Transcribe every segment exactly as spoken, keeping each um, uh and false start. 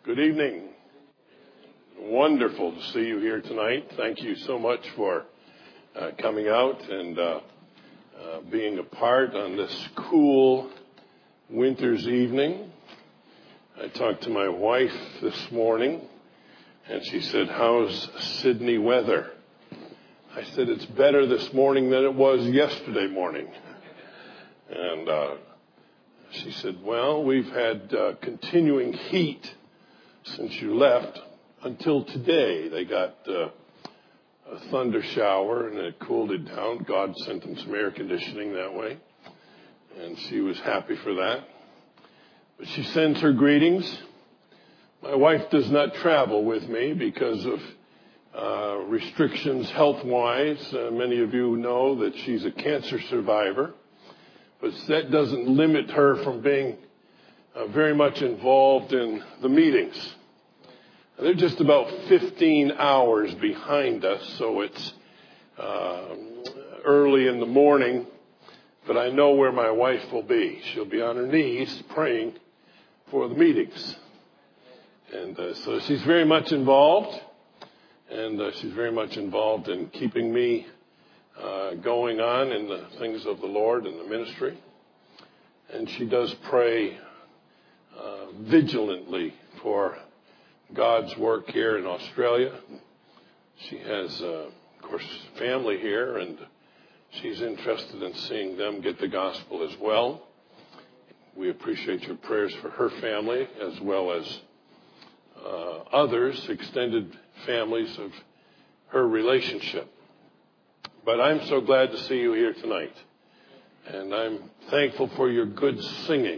Good evening. Wonderful to see you here tonight. Thank you so much for uh, coming out and uh, uh, being a part on this cool winter's evening. I talked to my wife this morning, and she said, "How's Sydney weather?" I said, "It's better this morning than it was yesterday morning." And uh, she said, "Well, we've had uh, continuing heat since you left until today. They got uh, a thunder shower and it cooled it down. God sent them some air conditioning that way." And she was happy for that. But she sends her greetings. My wife does not travel with me because of uh, restrictions health-wise. Uh, many of you know that she's a cancer survivor. But that doesn't limit her from being uh, very much involved in the meetings. They're just about fifteen hours behind us, so it's uh, early in the morning. But I know where my wife will be. She'll be on her knees praying for the meetings. And uh, so she's very much involved. And uh, she's very much involved in keeping me uh, going on in the things of the Lord and the ministry. And she does pray uh, vigilantly for God's work here in Australia. She has, uh, of course, family here, and she's interested in seeing them get the gospel as well. We appreciate your prayers for her family as well as uh, others, extended families of her relationship. But I'm so glad to see you here tonight, and I'm thankful for your good singing.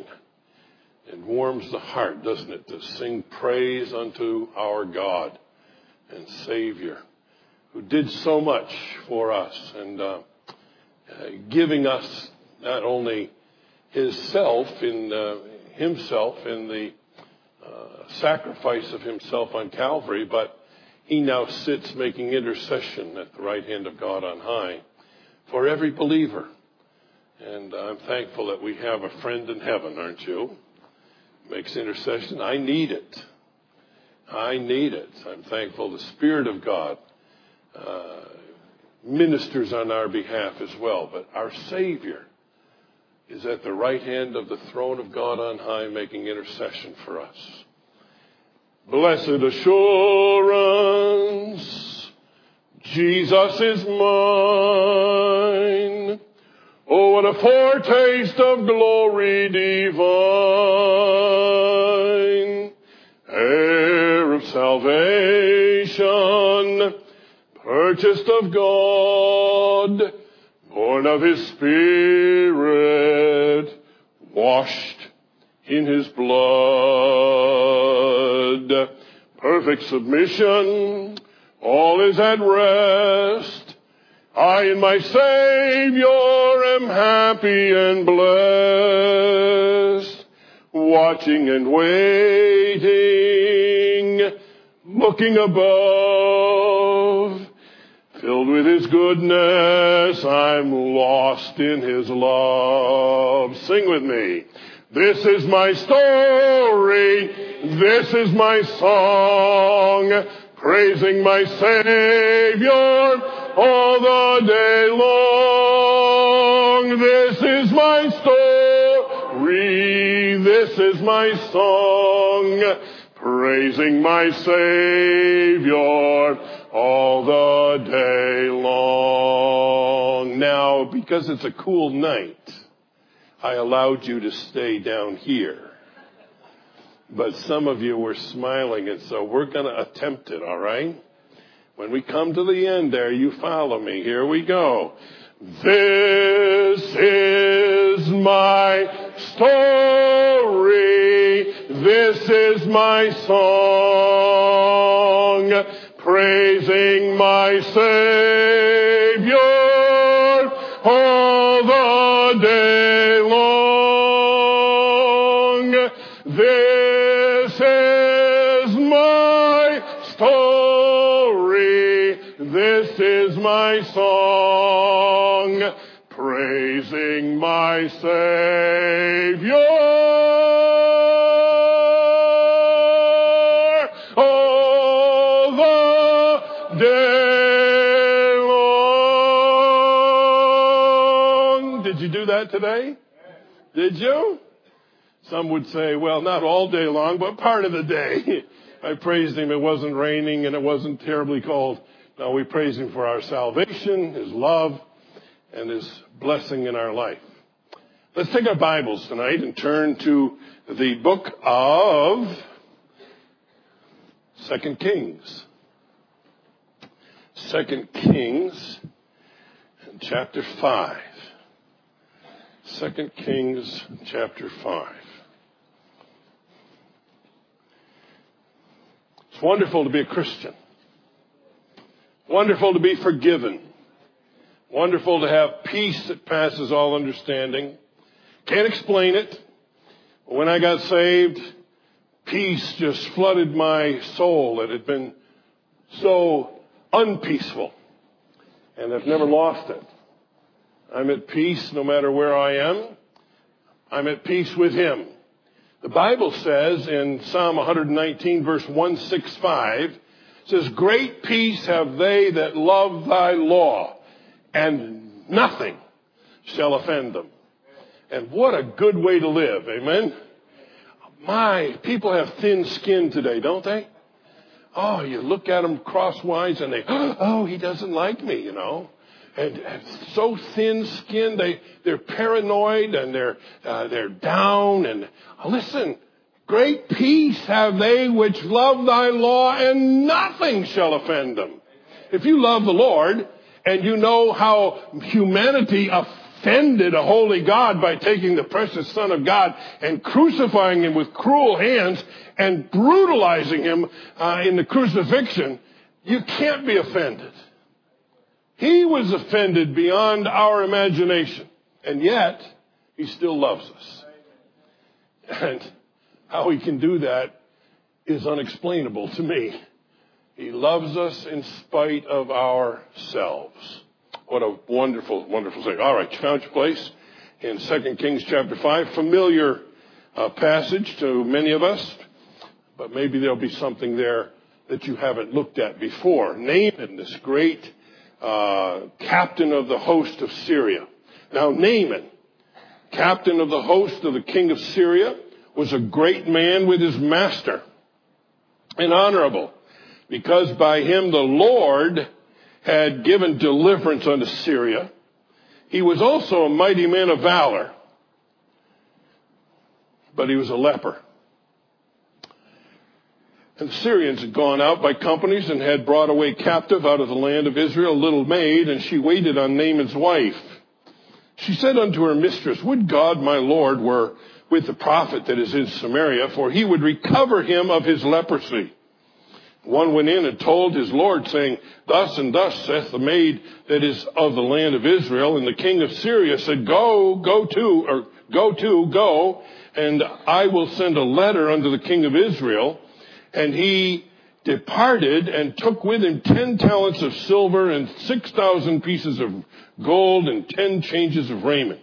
It warms the heart, doesn't it, to sing praise unto our God and Savior, who did so much for us and uh, uh, giving us not only His self in uh, Himself in the uh, sacrifice of Himself on Calvary, but He now sits making intercession at the right hand of God on high for every believer. And I'm thankful that we have a friend in heaven, aren't you? Makes intercession. I need it. I need it. I'm thankful the Spirit of God uh, ministers on our behalf as well. But our Savior is at the right hand of the throne of God on high making intercession for us. Blessed assurance, Jesus is mine. Oh, what a foretaste of glory divine, heir of salvation, purchased of God, born of His Spirit, washed in His blood. Perfect submission, all is at rest. I in my Savior am happy and blessed, watching and waiting, looking above. Filled with His goodness, I'm lost in His love. Sing with me. This is my story, this is my song, praising my Savior all the day long. This is my story, this is my song, praising my Savior all the day long. Now, because it's a cool night, I allowed you to stay down here. But some of you were smiling, and so we're going to attempt it, all right? When we come to the end there, you follow me. Here we go. This is my story. This is my song, praising my Savior all the day long. This is my story. This is my song, praising my Savior day long. Did you do that today? Did you? Some would say, well, not all day long, but part of the day. I praised him. It wasn't raining and it wasn't terribly cold. No, we praise him for our salvation, his love, and his blessing in our life. Let's take our Bibles tonight and turn to the book of Second Kings. Second Kings, chapter five. Second Kings, chapter five. It's wonderful to be a Christian. Wonderful to be forgiven. Wonderful to have peace that passes all understanding. Can't explain it. But when I got saved, peace just flooded my soul that had been so unpeaceful. And I've never lost it. I'm at peace no matter where I am. I'm at peace with him. The Bible says in Psalm one nineteen, verse one sixty-five, it says, great peace have they that love thy law, and nothing shall offend them. And what a good way to live, amen? My, people have thin skin today, don't they? Oh, you look at them crosswise and they, oh, he doesn't like me, you know. And, and so thin-skinned, they, they're paranoid and they're, uh, they're down. And uh, listen, great peace have they which love thy law, and nothing shall offend them. If you love the Lord and you know how humanity offended a holy God by taking the precious Son of God and crucifying him with cruel hands and brutalizing him uh, in the crucifixion, you can't be offended. He was offended beyond our imagination, and yet he still loves us. And how he can do that is unexplainable to me. He loves us in spite of ourselves. What a wonderful, wonderful thing. All right, you found your place in Second Kings chapter five. Familiar uh, passage to many of us, but maybe there'll be something there that you haven't looked at before. Naaman, this great Uh, captain of the host of Syria. Now, Naaman, captain of the host of the king of Syria, was a great man with his master and honorable, because by him the Lord had given deliverance unto Syria. He was also a mighty man of valor, but he was a leper. And the Syrians had gone out by companies and had brought away captive out of the land of Israel a little maid, and she waited on Naaman's wife. She said unto her mistress, would God my Lord were with the prophet that is in Samaria, for he would recover him of his leprosy. One went in and told his Lord, saying, thus and thus saith the maid that is of the land of Israel. And the king of Syria said, go, go to, or go to, go, and I will send a letter unto the king of Israel. And he departed and took with him ten talents of silver and six thousand pieces of gold and ten changes of raiment.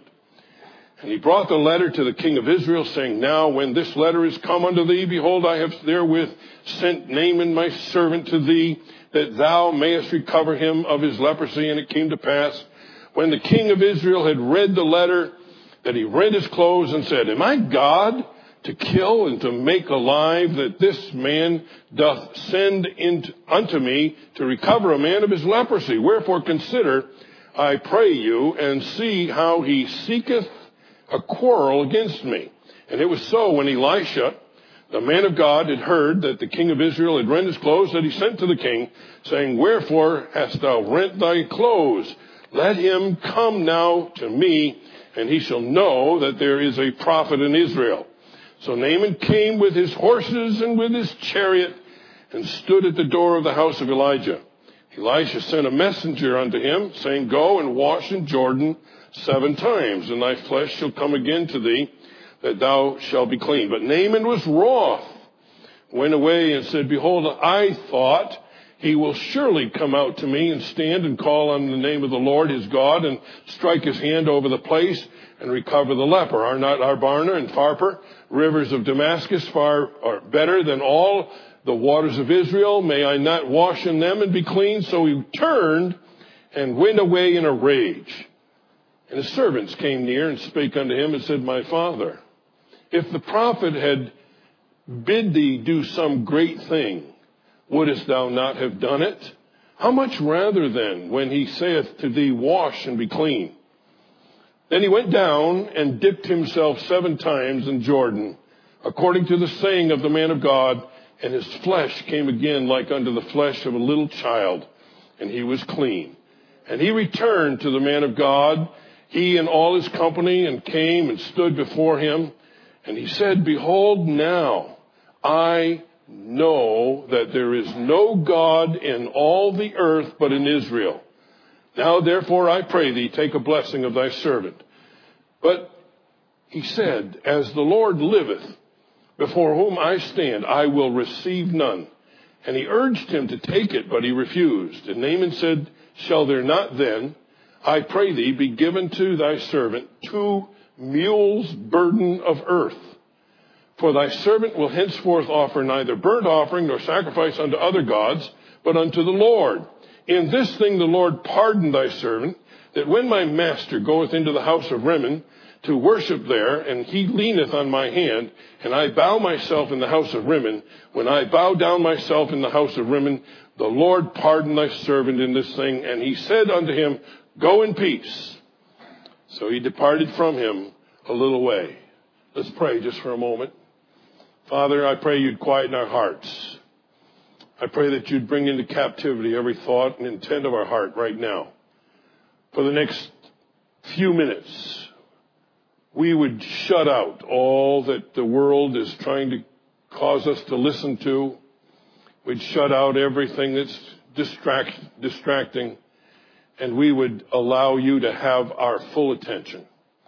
And he brought the letter to the king of Israel, saying, now when this letter is come unto thee, behold, I have therewith sent Naaman my servant to thee, that thou mayest recover him of his leprosy. And it came to pass, when the king of Israel had read the letter, that he rent his clothes and said, am I God to kill and to make alive, that this man doth send in unto me to recover a man of his leprosy? Wherefore consider, I pray you, and see how he seeketh a quarrel against me. And it was so, when Elisha, the man of God, had heard that the king of Israel had rent his clothes, that he sent to the king, saying, wherefore hast thou rent thy clothes? Let him come now to me, and he shall know that there is a prophet in Israel. So Naaman came with his horses and with his chariot, and stood at the door of the house of Elijah. Elisha sent a messenger unto him, saying, go and wash in Jordan seven times, and thy flesh shall come again to thee, that thou shalt be clean. But Naaman was wroth, went away and said, behold, I thought he will surely come out to me and stand and call on the name of the Lord his God, and strike his hand over the place and recover the leper. Are not Abana and Pharpar, rivers of Damascus, far or better than all the waters of Israel? May I not wash in them and be clean? So he turned and went away in a rage. And his servants came near and spake unto him and said, My father, if the prophet had bid thee do some great thing, wouldest thou not have done it? How much rather then, when he saith to thee, Wash and be clean? Then he went down and dipped himself seven times in Jordan, according to the saying of the man of God, and his flesh came again like unto the flesh of a little child, and he was clean. And he returned to the man of God, he and all his company, and came and stood before him. And he said, Behold, now I know that there is no God in all the earth but in Israel. Now therefore I pray thee, take a blessing of thy servant. But he said, As the Lord liveth, before whom I stand, I will receive none. And he urged him to take it, but he refused. And Naaman said, Shall there not then, I pray thee, be given to thy servant two mules' burden of earth? For thy servant will henceforth offer neither burnt offering nor sacrifice unto other gods, but unto the Lord. In this thing the Lord pardon thy servant, that when my master goeth into the house of Rimmon to worship there, and he leaneth on my hand, and I bow myself in the house of Rimmon, when I bow down myself in the house of Rimmon, the Lord pardon thy servant in this thing. And he said unto him, Go in peace. So he departed from him a little way. Let's pray just for a moment. Father, I pray you'd quieten our hearts. I pray that you'd bring into captivity every thought and intent of our heart right now. For the next few minutes, we would shut out all that the world is trying to cause us to listen to. We'd shut out everything that's distract, distracting, and we would allow you to have our full attention.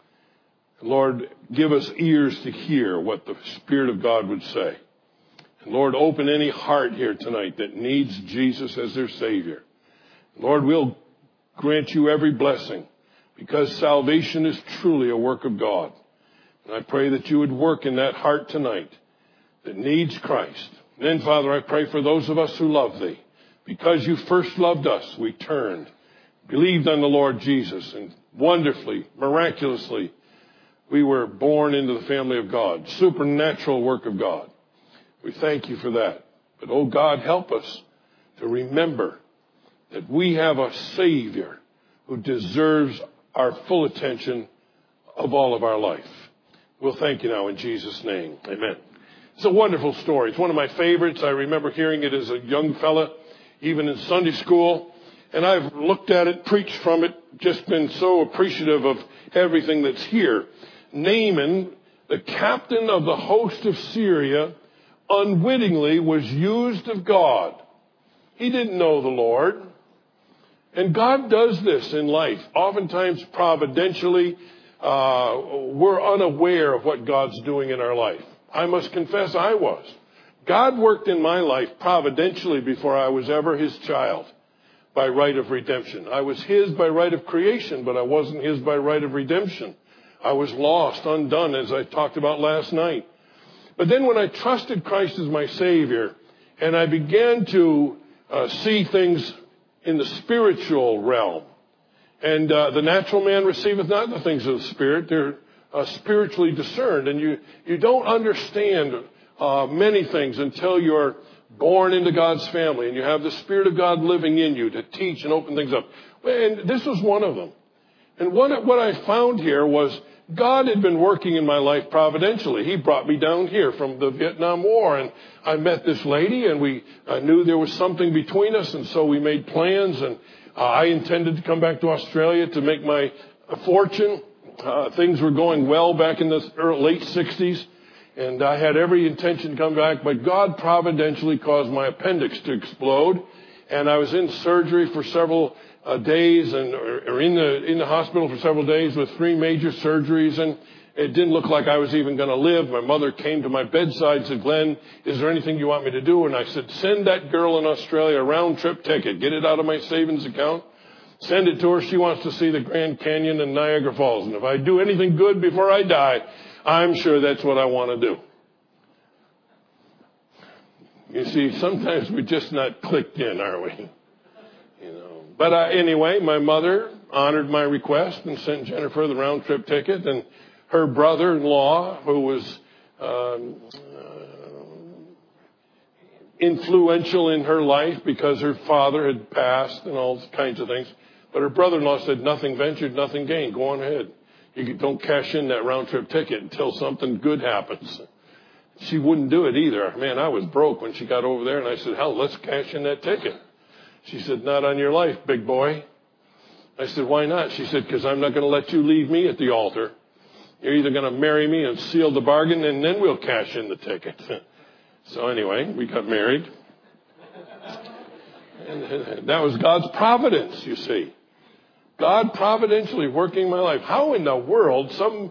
Lord, give us ears to hear what the Spirit of God would say. And Lord, open any heart here tonight that needs Jesus as their Savior. Lord, we'll grant you every blessing, because salvation is truly a work of God. And I pray that you would work in that heart tonight that needs Christ. And then, Father, I pray for those of us who love thee. Because you first loved us, we turned, believed on the Lord Jesus, and wonderfully, miraculously, we were born into the family of God. Supernatural work of God. We thank you for that. But, oh God, help us to remember that we have a Savior who deserves our full attention of all of our life. We'll thank you now in Jesus' name. Amen. It's a wonderful story. It's one of my favorites. I remember hearing it as a young fella, even in Sunday school. And I've looked at it, preached from it, just been so appreciative of everything that's here. Naaman, the captain of the host of Syria, unwittingly was used of God. He didn't know the Lord. And God does this in life. Oftentimes, providentially, uh, we're unaware of what God's doing in our life. I must confess I was. God worked in my life providentially before I was ever his child by right of redemption. I was his by right of creation, but I wasn't his by right of redemption. I was lost, undone, as I talked about last night. But then when I trusted Christ as my Savior, and I began to uh, see things in the spiritual realm, and uh, the natural man receiveth not the things of the Spirit, they're uh, spiritually discerned, and you, you don't understand uh, many things until you're born into God's family, and you have the Spirit of God living in you to teach and open things up. And this was one of them. And what, what I found here was God had been working in my life providentially. He brought me down here from the Vietnam War, and I met this lady, and we uh, knew there was something between us, and so we made plans, and uh, I intended to come back to Australia to make my fortune. Uh, things were going well back in the early, late sixties, and I had every intention to come back, but God providentially caused my appendix to explode, and I was in surgery for several Uh, days and or, or in the in the hospital for several days with three major surgeries, and it didn't look like I was even going to live. My mother came to my bedside and said, Glenn, is there anything you want me to do? And I said, send that girl in Australia a round trip ticket. Get it out of my savings account. Send it to her. She wants to see the Grand Canyon and Niagara Falls. And if I do anything good before I die, I'm sure that's what I want to do. You see, sometimes we're just not clicked in, are we? You know. But uh, anyway, my mother honored my request and sent Jennifer the round trip ticket, and her brother-in-law, who was um, uh, influential in her life because her father had passed and all kinds of things. But her brother-in-law said, nothing ventured, nothing gained. Go on ahead. You don't cash in that round trip ticket until something good happens. She wouldn't do it either. Man, I was broke when she got over there, and I said, hell, let's cash in that ticket. She said, not on your life, big boy. I said, why not? She said, because I'm not going to let you leave me at the altar. You're either going to marry me and seal the bargain, and then we'll cash in the ticket. So anyway, we got married. And that was God's providence, you see. God providentially working my life. How in the world some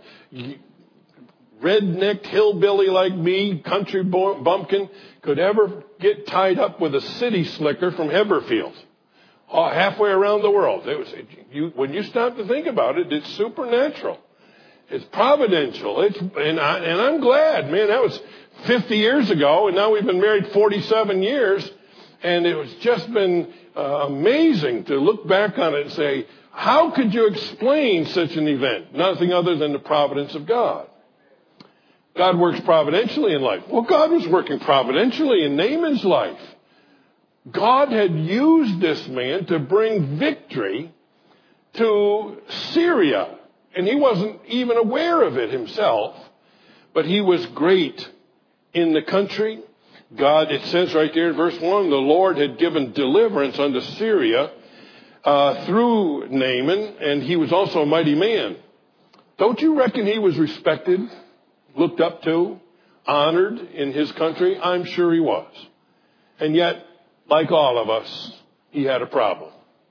redneck hillbilly like me, country bumpkin, could ever get tied up with a city slicker from Heberfield? Oh, halfway around the world. It was, you, when you stop to think about it, it's supernatural. It's providential. It's, and, I, and I'm glad, man, that was fifty years ago, and now we've been married forty-seven years, and it was just been uh, amazing to look back on it and say, how could you explain such an event? Nothing other than the providence of God. God works providentially in life. Well, God was working providentially in Naaman's life. God had used this man to bring victory to Syria. And he wasn't even aware of it himself. But he was great in the country. God, it says right there in verse one, the Lord had given deliverance unto Syria uh, through Naaman. And he was also a mighty man. Don't you reckon he was respected, looked up to, honored in his country? I'm sure he was. And yet, like all of us, he had a problem.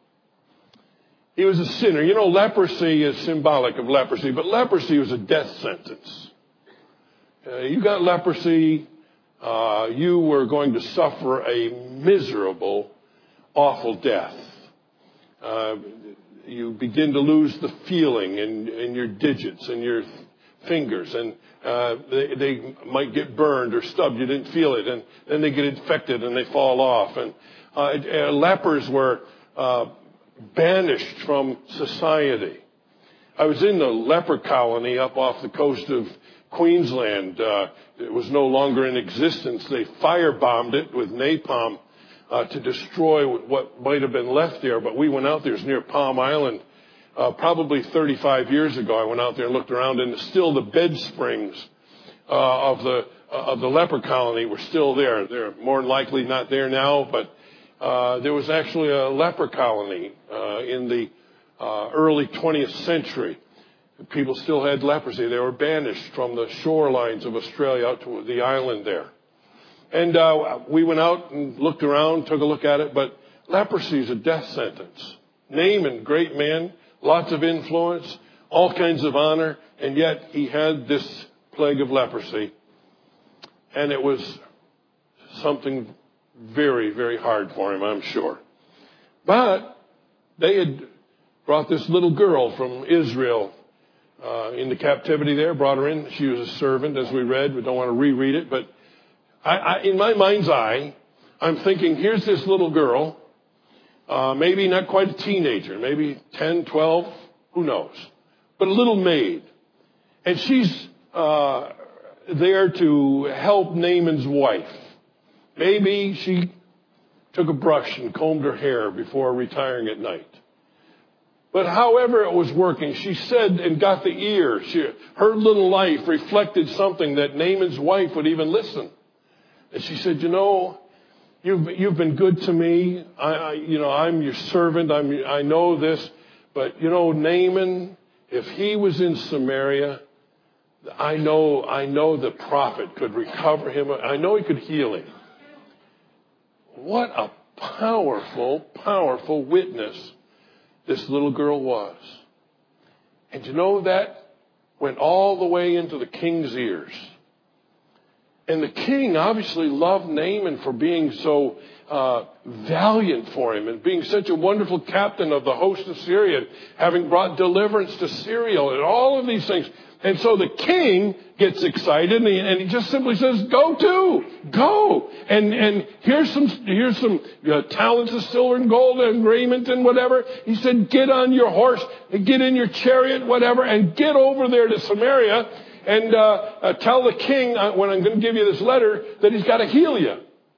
He was a sinner. You know, leprosy is symbolic of leprosy, but leprosy was a death sentence. Uh, you got leprosy, uh, you were going to suffer a miserable, awful death. Uh, you begin to lose the feeling in, in your digits and your fingers, and uh, they, they might get burned or stubbed. You didn't feel it, and then they get infected and they fall off. And uh, uh, lepers were uh, banished from society. I was in the leper colony up off the coast of Queensland. Uh, it was no longer in existence. They firebombed it with napalm uh, to destroy what might have been left there. But we went out there. It was near Palm Island. Uh, probably thirty-five years ago, I went out there and looked around, and still the bed springs uh, of the uh, of the leper colony were still there. They're more than likely not there now, but uh, there was actually a leper colony uh, in the uh, early twentieth century. People still had leprosy. They were banished from the shorelines of Australia out to the island there. And uh, we went out and looked around, took a look at it, but leprosy is a death sentence. Naaman, great man. Lots of influence, all kinds of honor, and yet he had this plague of leprosy. And it was something very, very hard for him, I'm sure. But they had brought this little girl from Israel uh, into captivity there, brought her in. She was a servant, as we read. We don't want to reread it. But I, I, in my mind's eye, I'm thinking, here's this little girl. Uh, maybe not quite a teenager, maybe ten, twelve, who knows, but a little maid. And she's uh, there to help Naaman's wife. Maybe she took a brush and combed her hair before retiring at night. But however it was working, she said and got the ear. She, her little life reflected something that Naaman's wife would even listen. And she said, you know, You've, you've been good to me. I, I, you know, I'm your servant. I'm, I know this. But, you know, Naaman, if he was in Samaria, I know, I know the prophet could recover him. I know he could heal him. What a powerful, powerful witness this little girl was. And you know, that went all the way into the king's ears. And the king obviously loved Naaman for being so uh, valiant for him and being such a wonderful captain of the host of Syria, having brought deliverance to Syria and all of these things. And so the king gets excited and he, and he just simply says, go to, go. And, and here's some, here's some uh, talents of silver and gold and raiment and whatever. He said, get on your horse and get in your chariot, whatever, and get over there to Samaria and uh, uh, tell the king, uh, when I'm going to give you this letter, that he's got to heal you.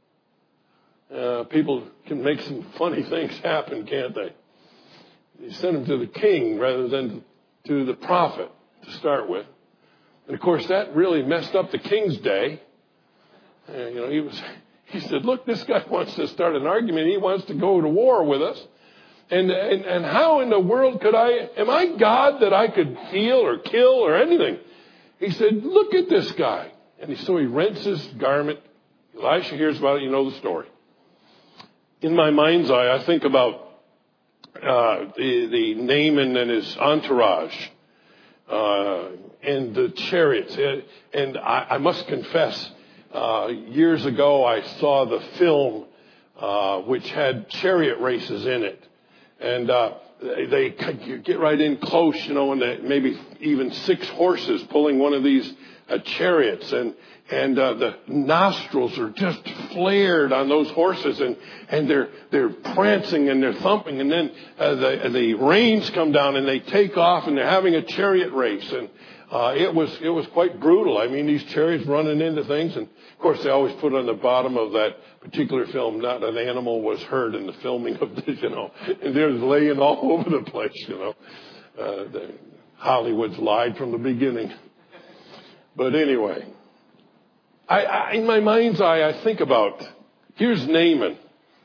Uh, people can make some funny things happen, can't they? He sent him to the king rather than to the prophet to start with. And of course, that really messed up the king's day. Uh, you know, he was, he said, look, this guy wants to start an argument. He wants to go to war with us. And, and, and how in the world could I, am I God that I could heal or kill or anything? He said, look at this guy. And he, so he rents his garment. Elisha hears about it. You know the story. In my mind's eye, I think about uh, the, the Naaman and his entourage. Uh, and the chariots. And I, I must confess, uh, years ago I saw the film, uh, which had chariot races in it. And, uh, they, they get right in close, you know, and they, maybe even six horses pulling one of these uh, chariots. And, and, uh, the nostrils are just flared on those horses and, and they're, they're prancing and they're thumping. And then, uh, the, the reins come down and they take off and they're having a chariot race. And, uh, it was, it was quite brutal. I mean, these chariots running into things. And of course, they always put on the bottom of that particular film, not an animal was hurt in the filming of this, you know, and they're laying all over the place, you know. Uh, the, Hollywood's lied from the beginning. But anyway, I, I, in my mind's eye, I think about, here's Naaman.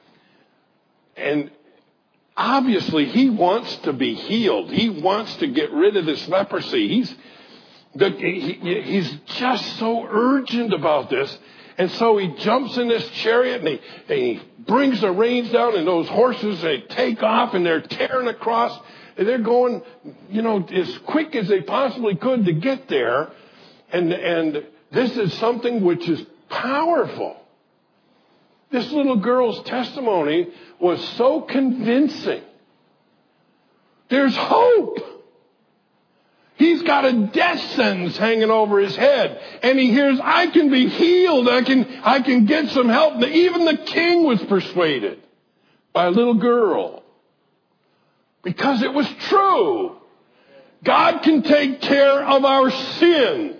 And obviously he wants to be healed. He wants to get rid of this leprosy. He's, the, he, he's just so urgent about this. And so he jumps in this chariot and he, and he brings the reins down and those horses, they take off and they're tearing across. And they're going, you know, as quick as they possibly could to get there. And, and this is something which is powerful. This little girl's testimony was so convincing. There's hope. He's got a death sentence hanging over his head. And he hears, I can be healed. I can, I can get some help. Even the king was persuaded by a little girl. Because it was true. God can take care of our sin.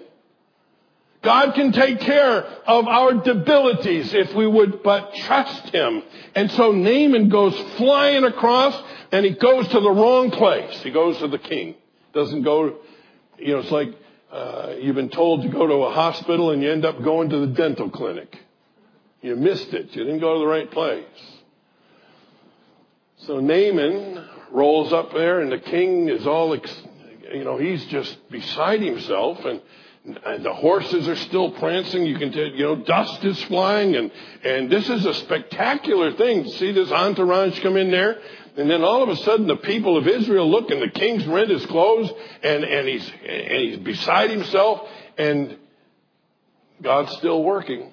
God can take care of our debilities if we would but trust him. And so Naaman goes flying across and he goes to the wrong place. He goes to the king. Doesn't go, you know, it's like uh, you've been told to go to a hospital and you end up going to the dental clinic. You missed it. You didn't go to the right place. So Naaman rolls up there and the king is all, you know, he's just beside himself and And the horses are still prancing. You can tell, you know, dust is flying. And, and this is a spectacular thing to see this entourage come in there. And then all of a sudden the people of Israel look and the king's rent his clothes and, and he's, and he's beside himself and God's still working.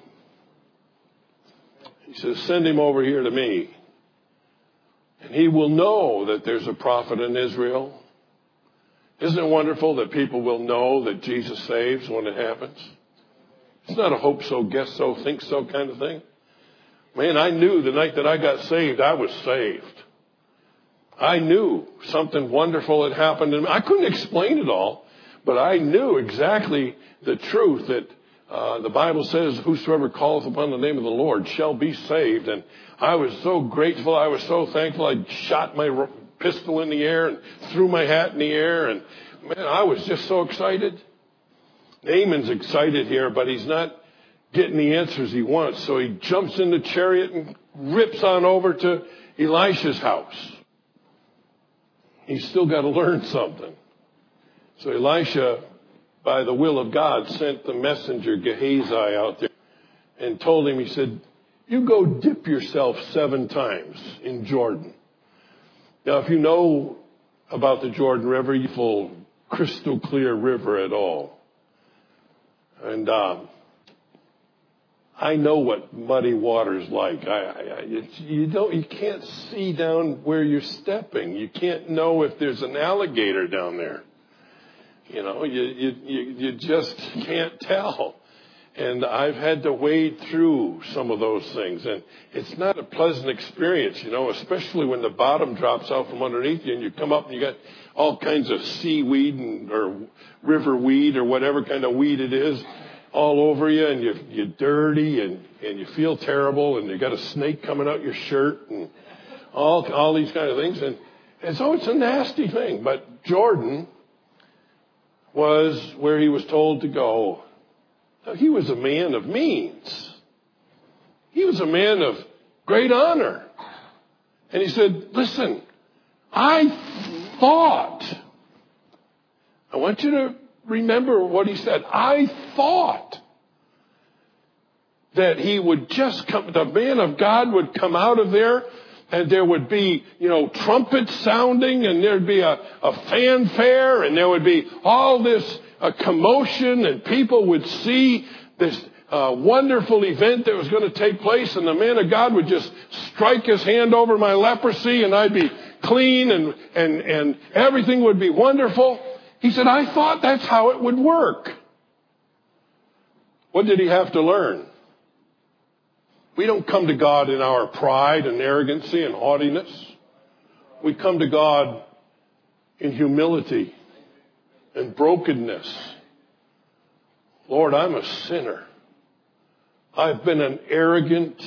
He says, send him over here to me. And he will know that there's a prophet in Israel. Isn't it wonderful that people will know that Jesus saves when it happens? It's not a hope so, guess so, think so kind of thing. Man, I knew the night that I got saved, I was saved. I knew something wonderful had happened to me. I couldn't explain it all, but I knew exactly the truth that uh, the Bible says, whosoever calleth upon the name of the Lord shall be saved. And I was so grateful. I was so thankful. I shot my pistol in the air and threw my hat in the air. And man, I was just so excited. Naaman's excited here, but he's not getting the answers he wants. So he jumps in the chariot and rips on over to Elisha's house. He's still got to learn something. So Elisha, by the will of God, sent the messenger Gehazi out there and told him, he said, you go dip yourself seven times in Jordan. Now, if you know about the Jordan River, you full crystal clear river at all. And uh, I know what muddy water's like. I, I, it's, you don't, you can't see down where you're stepping. You can't know if there's an alligator down there. You know, you, you, you, you just can't tell. And I've had to wade through some of those things. And it's not a pleasant experience, you know, especially when the bottom drops out from underneath you and you come up and you got all kinds of seaweed and, or river weed or whatever kind of weed it is all over you, and you, you're dirty and, and you feel terrible, and you got a snake coming out your shirt and all, all these kind of things. And, and so it's a nasty thing. But Jordan was where he was told to go. Now, he was a man of means. He was a man of great honor. And he said, listen, I thought, I want you to remember what he said. I thought that he would just come, the man of God would come out of there, and there would be, you know, trumpets sounding, and there'd be a, a fanfare, and there would be all this a commotion, and people would see this uh, wonderful event that was going to take place, and the man of God would just strike his hand over my leprosy, and I'd be clean, and and and everything would be wonderful. He said, I thought that's how it would work. What did he have to learn? We don't come to God in our pride and arrogancy and haughtiness. We come to God in humility and brokenness. Lord, I'm a sinner. I've been an arrogant,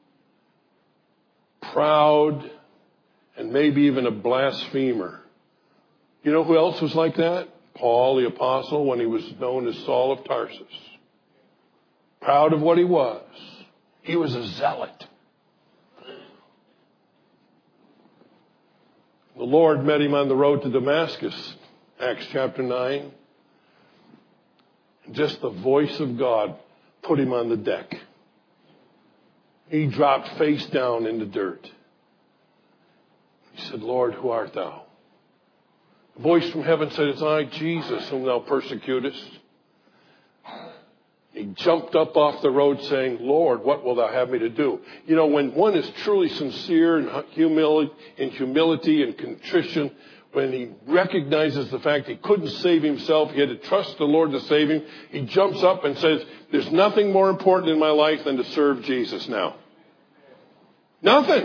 proud, and maybe even a blasphemer. You know who else was like that? Paul the apostle, when he was known as Saul of Tarsus. Proud of what he was. He was a zealot. The Lord met him on the road to Damascus, Acts chapter nine. Just the voice of God put him on the deck. He dropped face down in the dirt. He said, Lord, who art thou? A voice from heaven said, it's I, Jesus, whom thou persecutest. He jumped up off the road saying, Lord, what wilt thou have me to do? You know, when one is truly sincere in humility, in humility and contrition, when he recognizes the fact he couldn't save himself, he had to trust the Lord to save him, he jumps up and says, there's nothing more important in my life than to serve Jesus now. Nothing.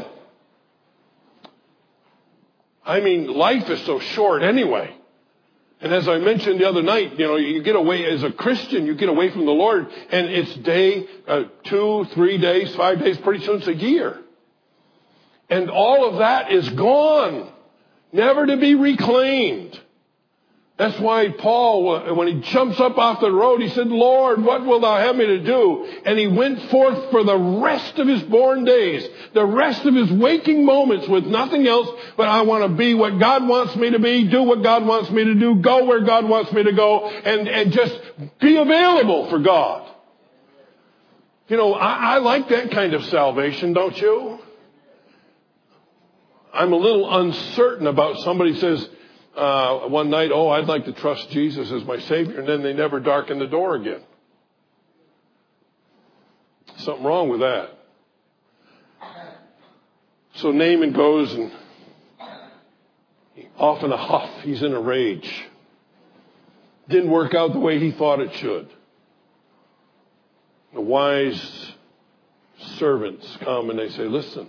I mean, life is so short anyway. And as I mentioned the other night, you know, you get away as a Christian, you get away from the Lord, and it's day, uh, two, three days, five days, pretty soon it's a year. And all of that is gone, never to be reclaimed. That's why Paul, when he jumps up off the road, he said, Lord, what wilt thou have me to do? And he went forth for the rest of his born days, the rest of his waking moments with nothing else but I want to be what God wants me to be, do what God wants me to do, go where God wants me to go, and, and just be available for God. You know, I, I like that kind of salvation, don't you? I'm a little uncertain about somebody says, Uh, one night, oh, I'd like to trust Jesus as my Savior, and then they never darken the door again. Something wrong with that. So Naaman goes, and off in a huff, he's in a rage. Didn't work out the way he thought it should. The wise servants come and they say, listen,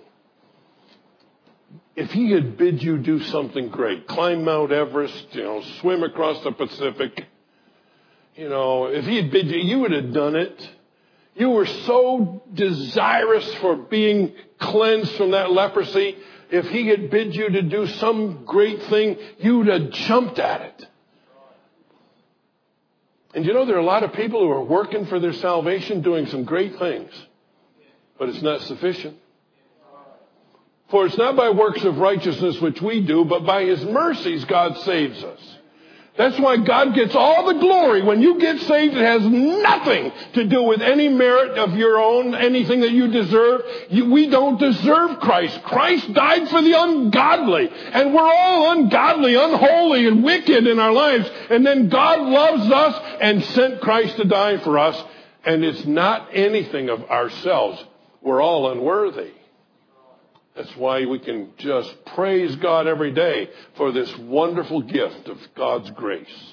if he had bid you do something great, climb Mount Everest, you know, swim across the Pacific, you know, if he had bid you, you would have done it. You were so desirous for being cleansed from that leprosy. If he had bid you to do some great thing, you would have jumped at it. And you know, there are a lot of people who are working for their salvation, doing some great things, but it's not sufficient. For it's not by works of righteousness which we do, but by his mercies God saves us. That's why God gets all the glory. When you get saved, it has nothing to do with any merit of your own, anything that you deserve. You, we don't deserve Christ. Christ died for the ungodly. And we're all ungodly, unholy, and wicked in our lives. And then God loves us and sent Christ to die for us. And it's not anything of ourselves. We're all unworthy. That's why we can just praise God every day for this wonderful gift of God's grace.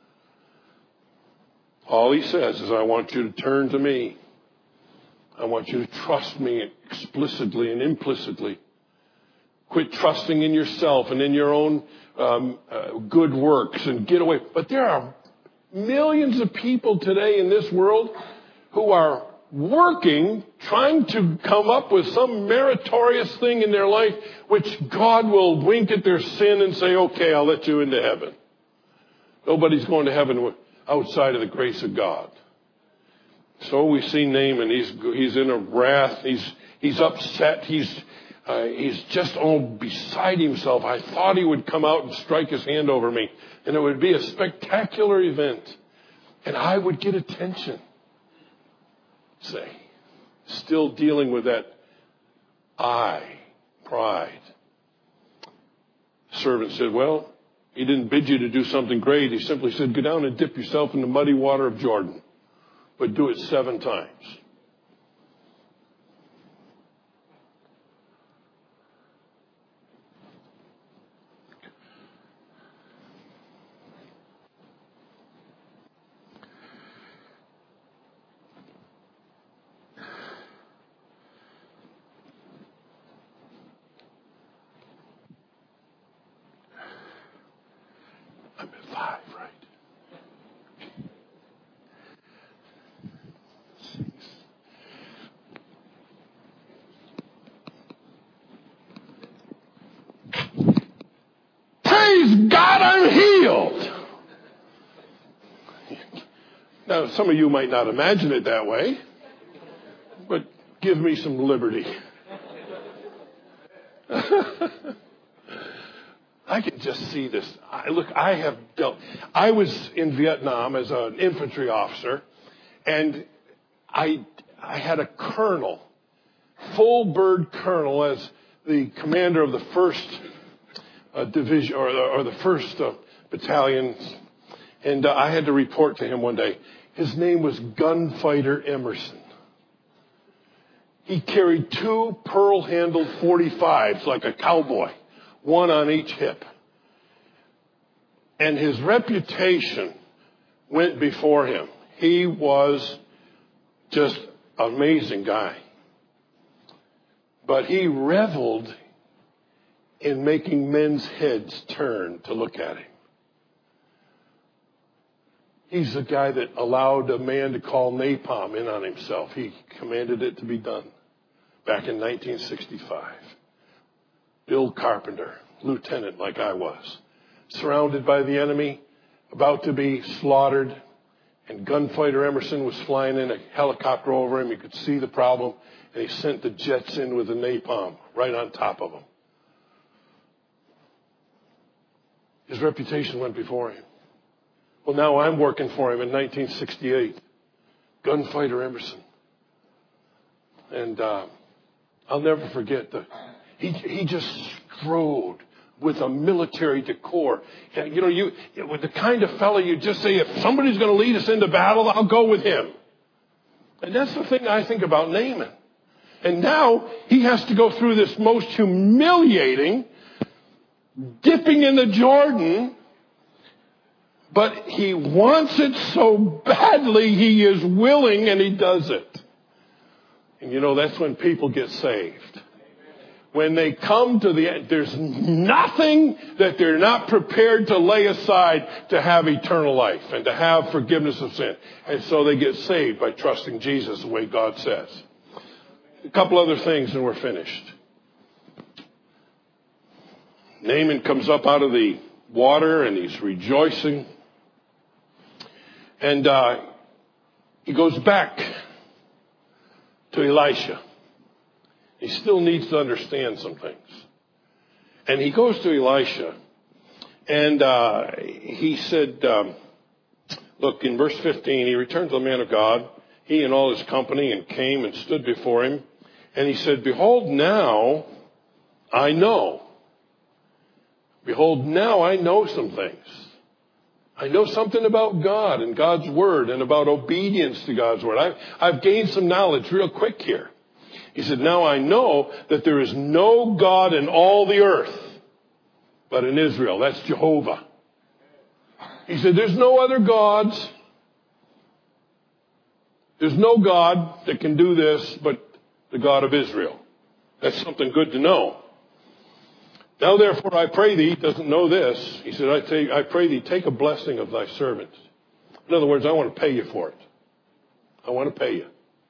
All he says is, I want you to turn to me. I want you to trust me explicitly and implicitly. Quit trusting in yourself and in your own um, uh, good works and get away. But there are millions of people today in this world who are working, trying to come up with some meritorious thing in their life, which God will wink at their sin and say, okay, I'll let you into heaven. Nobody's going to heaven outside of the grace of God. So we see Naaman. He's he's in a wrath. He's he's upset. He's uh, he's just all beside himself. I thought he would come out and strike his hand over me, and it would be a spectacular event, and I would get attention. Say, still dealing with that I, pride. Servant said, well, he didn't bid you to do something great. He simply said, go down and dip yourself in the muddy water of Jordan, but do it seven times. I'm at five, right? Six. Praise God, I'm healed. Now, some of you might not imagine it that way, but give me some liberty. I can just see this. I, look, I have dealt. I was in Vietnam as an infantry officer, and I I had a colonel, full bird colonel, as the commander of the first uh, division or the, or the first uh, battalion, and uh, I had to report to him one day. His name was Gunfighter Emerson. He carried two pearl-handled forty-fives like a cowboy, one on each hip. And his reputation went before him. He was just an amazing guy. But he reveled in making men's heads turn to look at him. He's the guy that allowed a man to call napalm in on himself. He commanded it to be done back in nineteen sixty-five. Bill Carpenter, lieutenant like I was, surrounded by the enemy, about to be slaughtered, and Gunfighter Emerson was flying in a helicopter over him. You could see the problem, and he sent the jets in with the napalm right on top of him. His reputation went before him. Well, now I'm working for him in nineteen sixty-eight. Gunfighter Emerson. And uh, I'll never forget that he, he just strode with a military decor. You know, you with the kind of fellow you just say, if somebody's going to lead us into battle, I'll go with him. And that's the thing I think about Naaman. And now he has to go through this most humiliating dipping in the Jordan, but he wants it so badly, he is willing, and he does it. And you know, that's when people get saved. When they come to the end, there's nothing that they're not prepared to lay aside to have eternal life and to have forgiveness of sin. And so they get saved by trusting Jesus the way God says. A couple other things and we're finished. Naaman comes up out of the water and he's rejoicing. And uh, he goes back to Elisha. He still needs to understand some things. And he goes to Elisha. And uh, he said, um, look, in verse fifteen, he returned to the man of God, he and all his company, and came and stood before him. And he said, behold, now I know. Behold, now I know some things. I know something about God and God's Word and about obedience to God's Word. I've, I've gained some knowledge real quick here. He said, now I know that there is no God in all the earth but in Israel. That's Jehovah. He said, there's no other gods. There's no God that can do this but the God of Israel. That's something good to know. Now, therefore, I pray thee, he doesn't know this. He said, I, take, I pray thee, take a blessing of thy servants. In other words, I want to pay you for it. I want to pay you.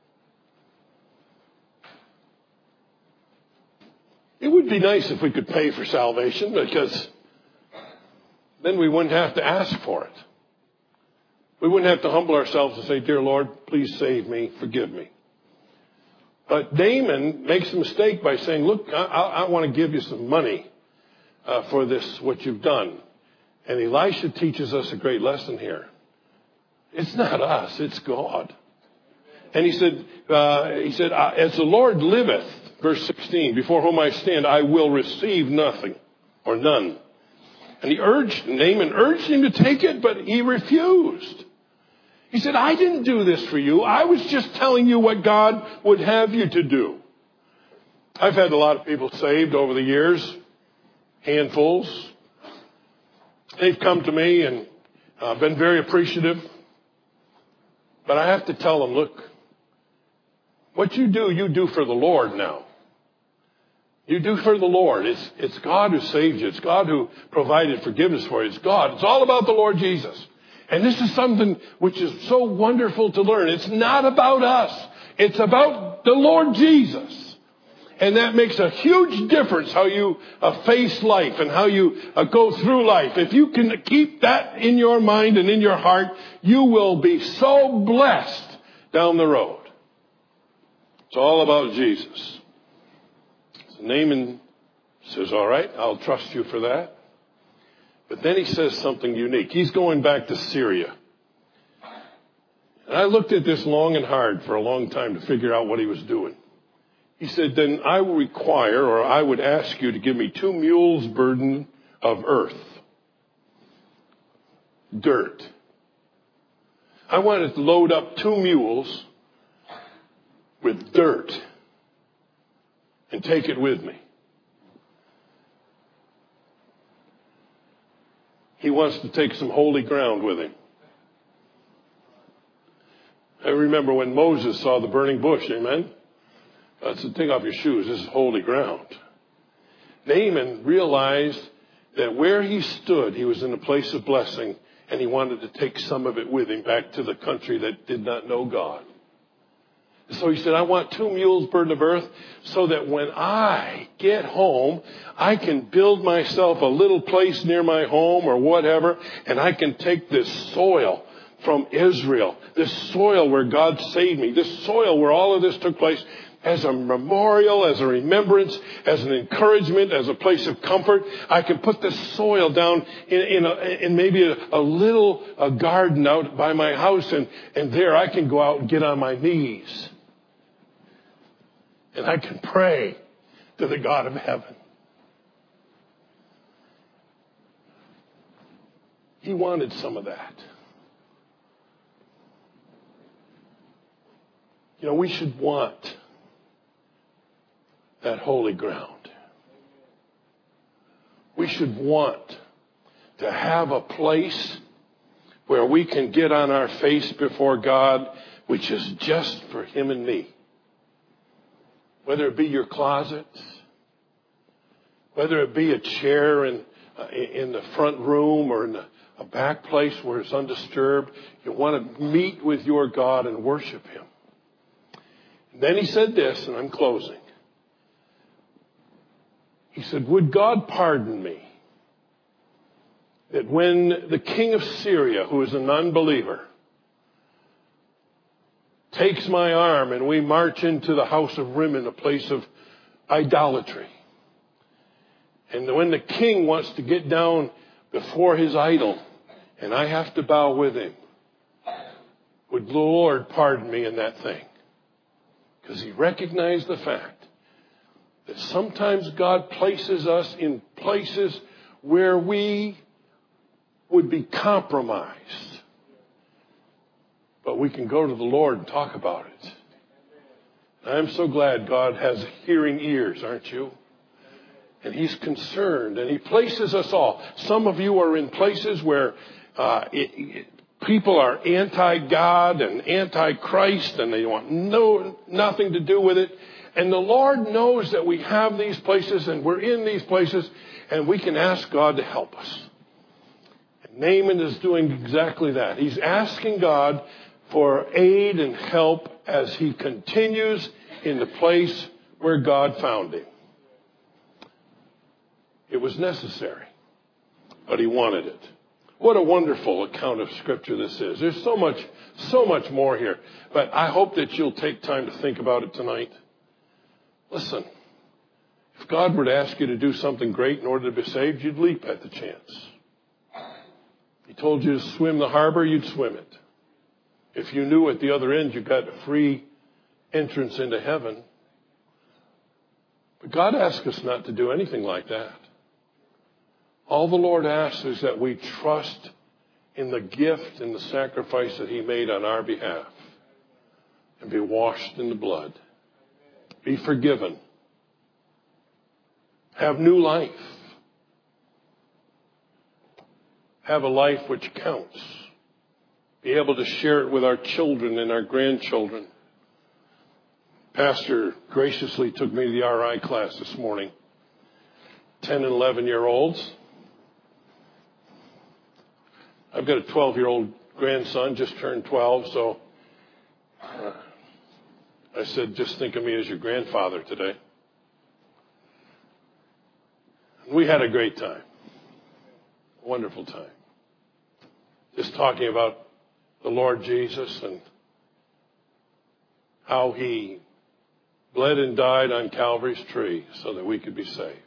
It would be nice if we could pay for salvation, because then we wouldn't have to ask for it. We wouldn't have to humble ourselves and say, dear Lord, please save me, forgive me. But Naaman makes a mistake by saying, look, I, I, I want to give you some money uh, for this, what you've done. And Elisha teaches us a great lesson here. It's not us, it's God. And he said, uh, he said, as the Lord liveth, verse sixteen, before whom I stand, I will receive nothing or none. And he urged, Naaman urged him to take it, but he refused. He said, I didn't do this for you. I was just telling you what God would have you to do. I've had a lot of people saved over the years, handfuls. They've come to me and uh, been very appreciative. But I have to tell them, look, what you do, you do for the Lord now. You do for the Lord. It's, it's God who saved you. It's God who provided forgiveness for you. It's God. It's all about the Lord Jesus. And this is something which is so wonderful to learn. It's not about us. It's about the Lord Jesus. And that makes a huge difference how you uh, face life and how you uh, go through life. If you can keep that in your mind and in your heart, you will be so blessed down the road. It's all about Jesus. So Naaman says, all right, I'll trust you for that. But then he says something unique. He's going back to Syria. And I looked at this long and hard for a long time to figure out what he was doing. He said, then I will require, or I would ask you to give me two mules' burden of earth. Dirt. I wanted to load up two mules with dirt and take it with me. He wants to take some holy ground with him. I remember when Moses saw the burning bush, amen? I said, take off your shoes, this is holy ground. Naaman realized that where he stood, he was in a place of blessing, and he wanted to take some of it with him back to the country that did not know God. So he said, I want two mules burden of earth so that when I get home, I can build myself a little place near my home or whatever, and I can take this soil from Israel, this soil where God saved me, this soil where all of this took place, as a memorial, as a remembrance, as an encouragement, as a place of comfort. I can put this soil down in, in, a, in maybe a, a little a garden out by my house, and, and there I can go out and get on my knees. And I can pray to the God of heaven. He wanted some of that. You know, we should want that holy ground. We should want to have a place where we can get on our face before God, which is just for Him and me. Whether it be your closet, whether it be a chair in, uh, in the front room or in a, a back place where it's undisturbed, you want to meet with your God and worship Him. And then he said this, and I'm closing. He said, would God pardon me that when the king of Syria, who is an unbeliever, takes my arm and we march into the house of Rimmon, a place of idolatry. And when the king wants to get down before his idol and I have to bow with him, would the Lord pardon me in that thing? Because he recognized the fact that sometimes God places us in places where we would be compromised. But we can go to the Lord and talk about it. I'm so glad God has hearing ears, aren't you? And He's concerned, and He places us all. Some of you are in places where uh, it, it, people are anti-God and anti-Christ, and they want no nothing to do with it. And the Lord knows that we have these places, and we're in these places, and we can ask God to help us. And Naaman is doing exactly that. He's asking God for aid and help as he continues in the place where God found him. It was necessary, but he wanted it. What a wonderful account of Scripture this is. There's so much, so much more here. But I hope that you'll take time to think about it tonight. Listen, if God were to ask you to do something great in order to be saved, you'd leap at the chance. He told you to swim the harbor, you'd swim it. If you knew at the other end you got a free entrance into heaven. But God asks us not to do anything like that. All the Lord asks is that we trust in the gift and the sacrifice that He made on our behalf and be washed in the blood. Be forgiven. Have new life. Have a life which counts. Be able to share it with our children and our grandchildren. Pastor graciously took me to the R I class this morning. ten and eleven year olds. I've got a twelve year old grandson, just turned twelve, so uh, I said, just think of me as your grandfather today. And we had a great time. A wonderful time. Just talking about the Lord Jesus and how He bled and died on Calvary's tree so that we could be saved.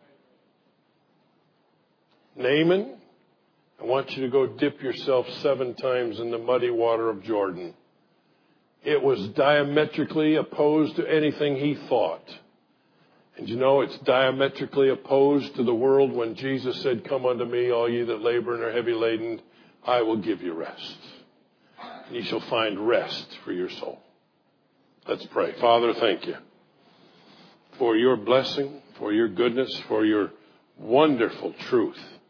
Naaman, I want you to go dip yourself seven times in the muddy water of Jordan. It was diametrically opposed to anything he thought. And you know, it's diametrically opposed to the world when Jesus said, "Come unto me, all ye that labor and are heavy laden, I will give you rest. And ye shall find rest for your soul." Let's pray. Father, thank you for your blessing, for your goodness, for your wonderful truth.